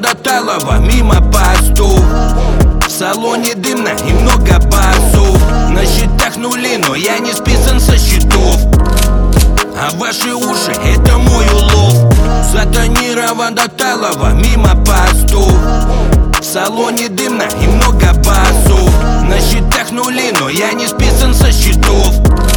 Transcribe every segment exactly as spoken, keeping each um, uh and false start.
до Талова, мимо постов. В салоне дымно и много басов. На счетах нули, но я не списан со счетов. А ваши уши — это мой улов. Затонирован до Талова, мимо постов. В салоне дымно и много басов. На счетах нули, но я не списан со счетов.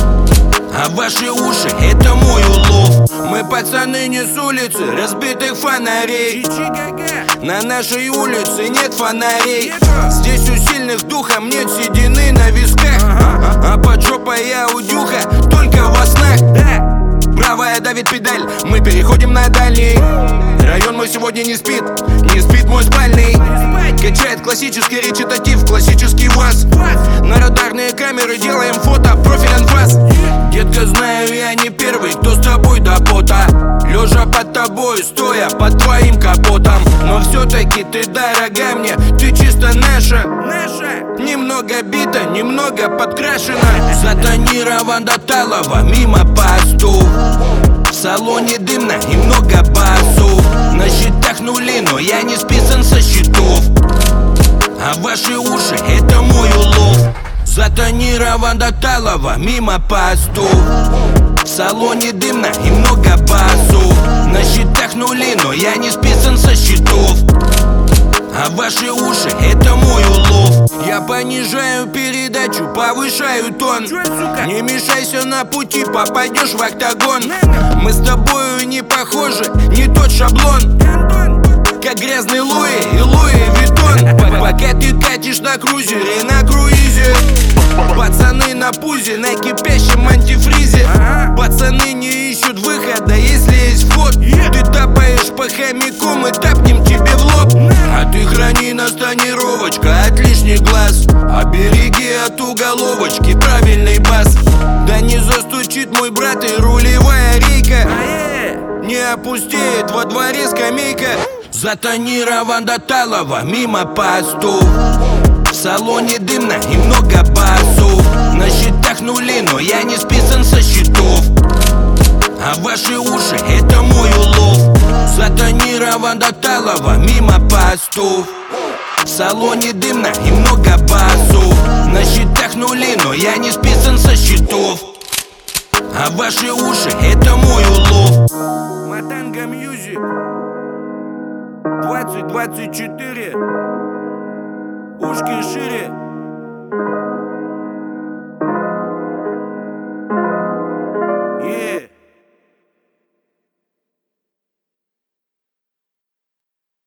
А ваши уши — это мой улов. Мы пацаны не с улицы разбитых фонарей. На нашей улице нет фонарей. Здесь у сильных духом нет седины на висках. А под жопой я у дюха только во снах. Правая давит педаль, мы переходим на дальний. Район мой сегодня не спит, не спит мой спальный. Качает классический речитатив, классический ВАЗ. На радарные камеры делаем фото, профиль анфас. Детка, знаю, я не первый, кто с тобой до пота. Лежа под тобой, стоя под твоим капотом. Но все-таки ты дорога мне, ты чисто наша. Немного бита, немного подкрашена. Затонирован до Талова, мимо постов. В салоне дымно и много басов. На счетах нули, но я не списан со счетов. А ваши уши — это мой улов. Затонирован до Талова, мимо постов. В салоне дымно и много басов. На счетах нули, но я не списан со счетов. А ваши уши — это мой улов. Я понижаю передачу, повышаю тон. Не мешайся на пути, попадешь в октагон. Мы с тобою не похожи, не тот шаблон. Как грязный Луи и Луи Виттон. Пока ты катишь на крузере, на круизе. Пацаны на пузе, на кипящем антифризе. Пацаны не ищут выхода, если есть вход. Ты тапаешь по хомяку, мы тапнем тебе в лоб. А ты храни нас, тонировочка, от лишних глаз. Обереги от уголовочки правильный бас. Да не застучит мой брат и рулевая рейка. Не опустеет во дворе скамейка. Затонирован до Талова, мимо постов. В салоне дымно и много басов. На счетах нули, но я не списан со счетов. А ваши уши — это мой улов. Затонирован до Талова, мимо постов. В салоне дымно и много басов. На счетах нули, но я не списан со счетов. А ваши уши — это мой улов. Матанга Мьюзик двадцать двадцать четыре. Ушки шире.